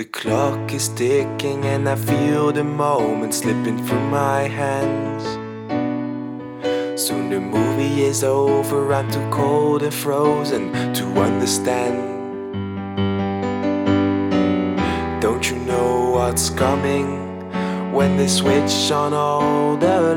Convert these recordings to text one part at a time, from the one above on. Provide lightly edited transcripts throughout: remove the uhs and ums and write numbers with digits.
The clock is ticking and I feel the moment slipping through my hands. Soon the movie is over, I'm too cold and frozen to understand. Don't you know what's coming when they switch on all the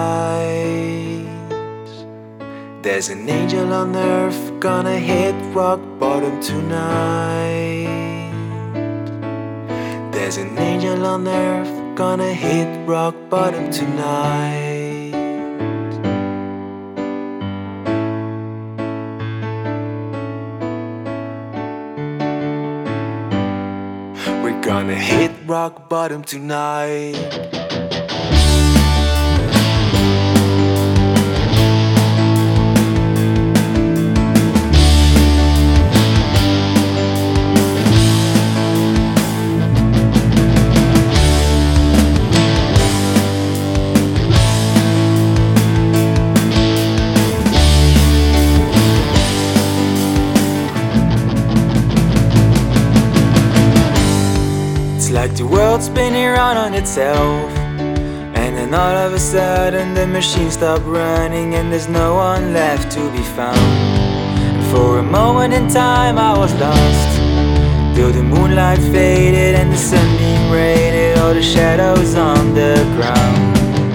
lights? There's an angel on earth gonna hit rock bottom tonight. There's an angel on earth gonna hit rock bottom tonight. We're gonna hit rock bottom tonight. Like the world's spinning around on itself, and then all of a sudden the machine stopped running and there's no one left to be found. And for a moment in time I was lost, till the moonlight faded and the sunbeam raided all the shadows on the ground.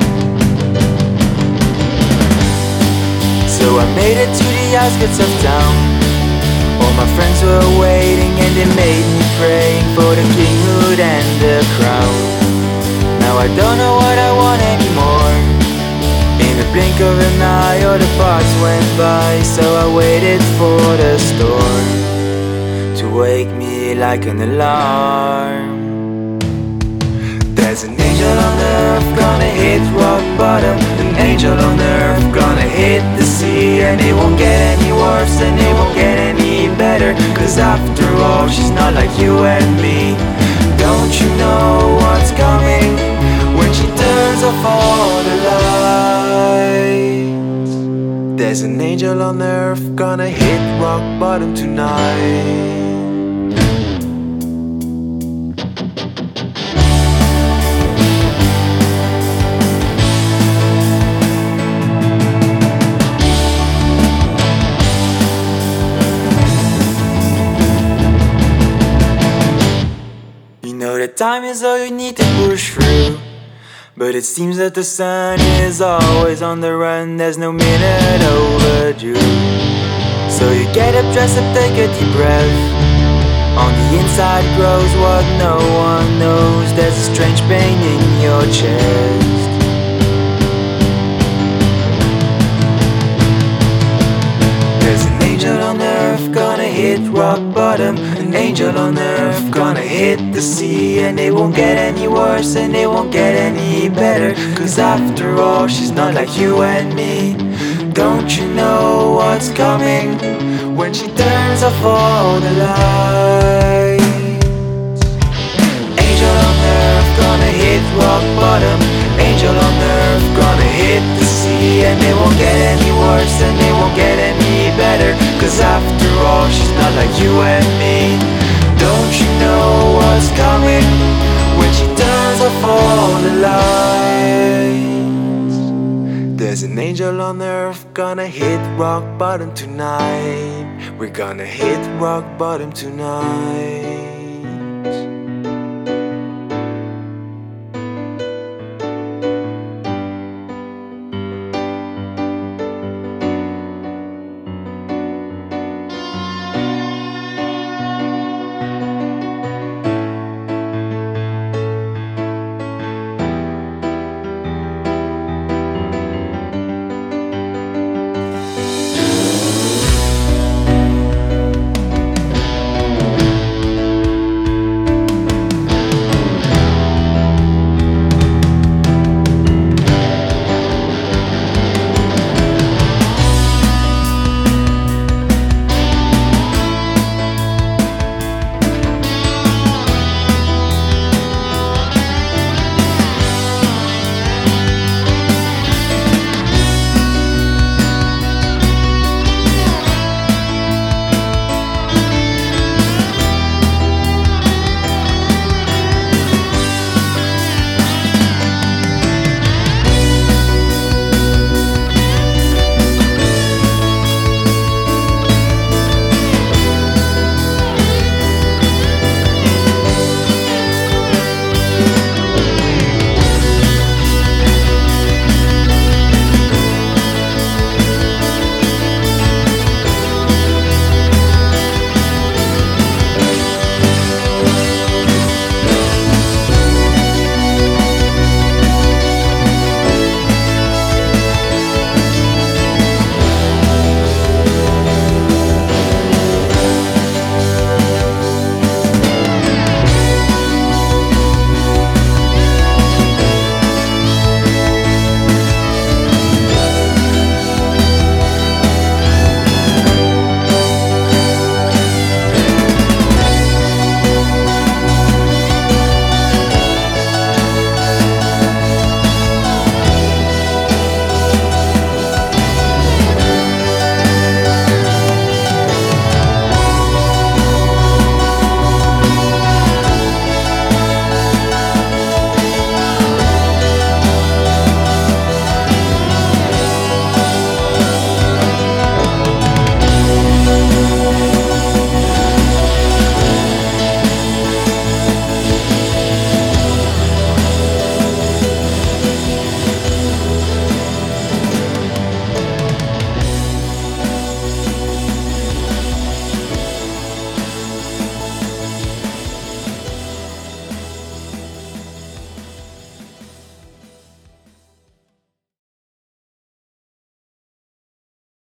So I made it to the outskirts of town. All my friends were waiting and they made me praying for the kinghood and the crown. Now I don't know what I want anymore. In the blink of an eye all the parts went by, so I waited for the storm to wake me like an alarm. There's an angel on earth gonna hit rock bottom. An angel on earth gonna hit the sea, and it won't get any worse and it won't get any better, 'cause after all she's not like you and me. Don't you know what's coming when she turns off all the lights? There's an angel on earth gonna hit rock bottom tonight. The time is all you need to push through, but it seems that the sun is always on the run. There's no minute overdue. So you get up, dress up, take a deep breath. On the inside grows what no one knows. There's a strange pain in your chest. There's an angel on earth gonna hit rock bottom. An angel on earth gonna hit the sea, and it won't get any worse and it won't get any better, 'cause after all she's not like you and me. Don't you know what's coming when she turns off all the lights? Angel on earth gonna hit rock bottom. Angel on earth gonna hit the sea, and it won't get any worse and it won't get any better, 'cause after all she's not like you and me. Don't you know what's coming when she turns off all the lights? There's an angel on earth gonna hit rock bottom tonight. We're gonna hit rock bottom tonight.